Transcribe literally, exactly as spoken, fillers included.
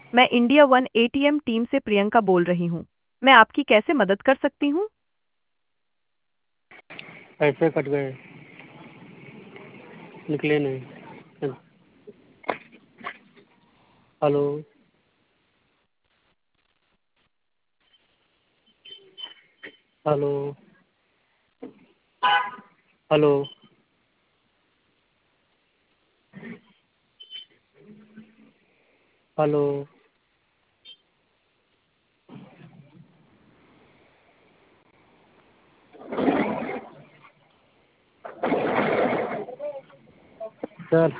मैं India one ATM team से प्रियंका बोल रही हूँ। मैं आपकी कैसे मदद कर सकती हूँ? पैसे कट गए, निकले नहीं। Hello. Hello. Hello. Hello. Sir.